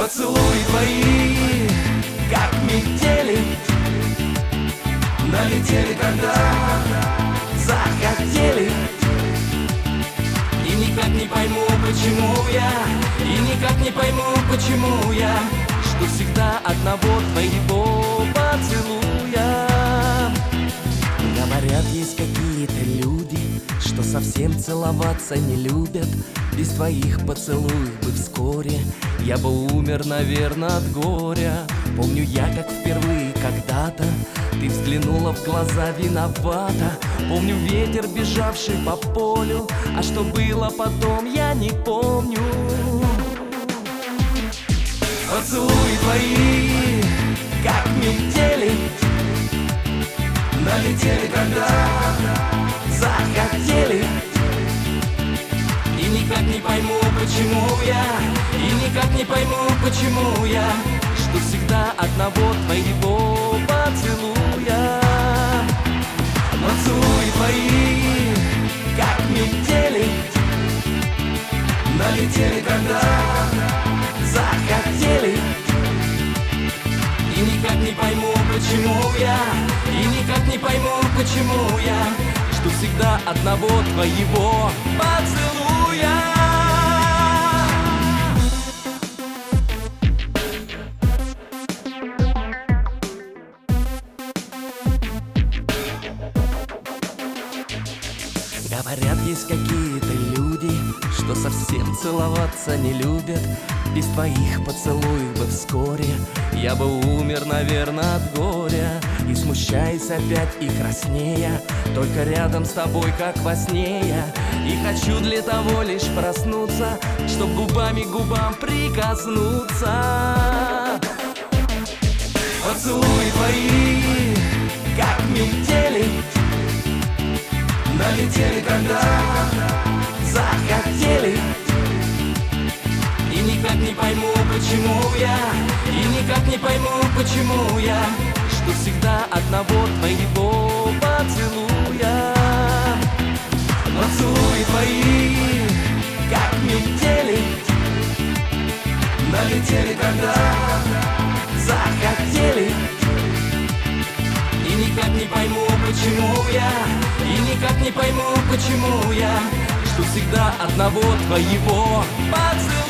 Поцелуи твои, как метели, налетели, когда захотели. И никак не пойму, почему я, и никак не пойму, почему я жду всегда одного твоего поцелуя. Говорят, есть какие-то люди, что совсем целоваться не любят. Без твоих поцелуев бы вскоре я бы умер, наверное, от горя. Помню я, как впервые когда-то ты взглянула в глаза виновата. Помню ветер, бежавший по полю, а что было потом, я не помню. Поцелуи твои, как метели, налетели, когда захотели. И никак не пойму, почему я, и никак не пойму, почему я жду всегда одного твоего поцелуя. Поцелуи твои, как метели, налетели, когда захотели. И никак не пойму, почему я, и никак не пойму, почему я жду всегда одного твоего поцелуя. Говорят, есть какие-то люди, что совсем целоваться не любят. Без твоих поцелуев бы вскоре я бы умер, наверное, от горя. И смущаясь опять и краснея, только рядом с тобой, как во сне я. И хочу для того лишь проснуться, чтоб губами к губам прикоснуться. Поцелуи твои, как метели, налетели, когда захотели. И никак не пойму, почему я, и никак не пойму, почему я жду всегда одного твоего поцелуя. Поцелуи твои, как метели, налетели, когда захотели. И никак не пойму, почему я, и никак не пойму, почему я жду всегда одного твоего поцелуя.